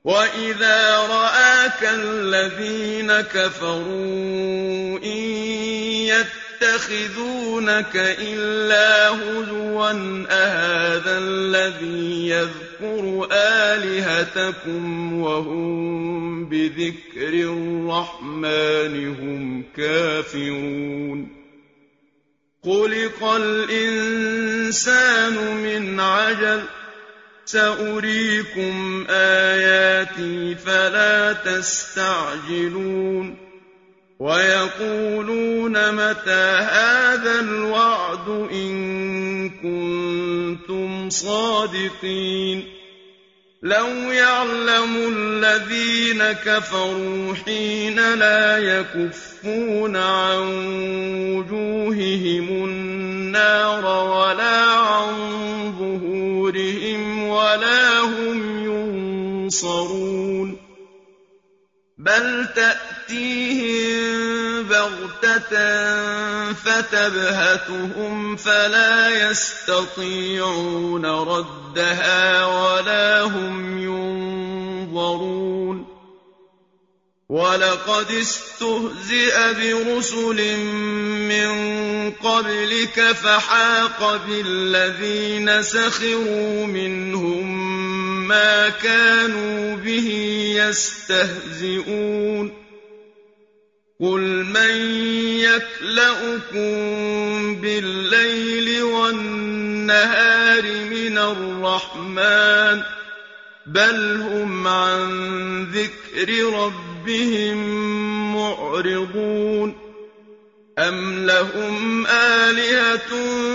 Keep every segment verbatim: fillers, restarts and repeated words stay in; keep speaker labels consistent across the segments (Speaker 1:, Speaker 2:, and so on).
Speaker 1: وَإِذَا رَآكَ الَّذِينَ كَفَرُوا إِن يَتَّخِذُونَكَ إِلَّا هُزُوًا أَهَٰذَا الَّذِي يَذْكُرُ آلِهَتَكُمْ وَهُم بِذِكْرِ الرَّحْمَٰنِ هُمْ كَافِرُونَ خُلِقَ الْإِنسَانُ مِنْ عَجَلٍ ۚ سَأُرِيكُمْ آيَاتِي فَلَا تَسْتَعْجِلُونِ وَيَقُولُونَ مَتَىٰ هَٰذَا الْوَعْدُ إِن كُنتُمْ صَادِقِينَ لَوْ يَعْلَمُ الَّذِينَ كَفَرُوا حِينَ لَا يَكُفُّونَ عَن وُجُوهِهِمُ النَّارَ وَلَا عَن ظُهُورِهِمْ وَلَا هُمْ يُنصَرُونَ بَلْ تَأْتِيهِم بَغْتَةً فَتَبْهَتُهُمْ فَلَا يَسْتَطِيعُونَ رَدَّهَا وَلَا هُمْ يُنظَرُونَ وَلَقَدِ اسْتُهْزِئَ بِرُسُلٍ مِّن قَبْلِكَ فَحَاقَ بِالَّذِينَ سَخِرُوا مِنْهُم مَّا كَانُوا بِهِ يَسْتَهْزِئُونَ قُلْ مَن يَكْلَؤُكُم بِاللَّيْلِ وَالنَّهَارِ مِنَ الرَّحْمَٰنِ بَلْ هُمْ عَن ذِكْرِ رَبِّهِم مُّعْرِضُونَ أَمْ لَهُمْ آلِهَةٌ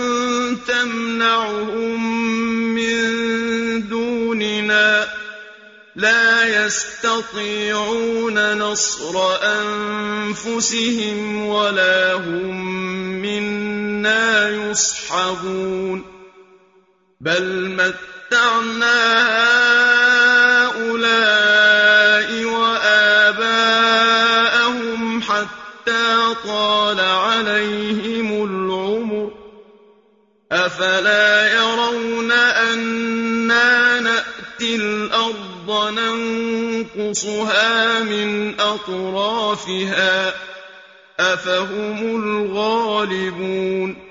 Speaker 1: تَمْنَعُهُم مِّن دُونِنَا ۚ لَا يَسْتَطِيعُونَ نَصْرَ أَنفُسِهِمْ وَلَا هُم مِّنَّا يُصْحَبُونَ بَلْ مَتَّعْنَا هَٰؤُلَاءِ وَآبَاءَهُمْ حَتَّىٰ طَالَ عَلَيْهِمُ الْعُمُرُ ۗ أَفَلَا يَرَوْنَ أَنَّا نَأْتِي الْأَرْضَ نَنقُصُهَا مِنْ أَطْرَافِهَا ۚ أَفَهُمُ الْغَالِبُونَ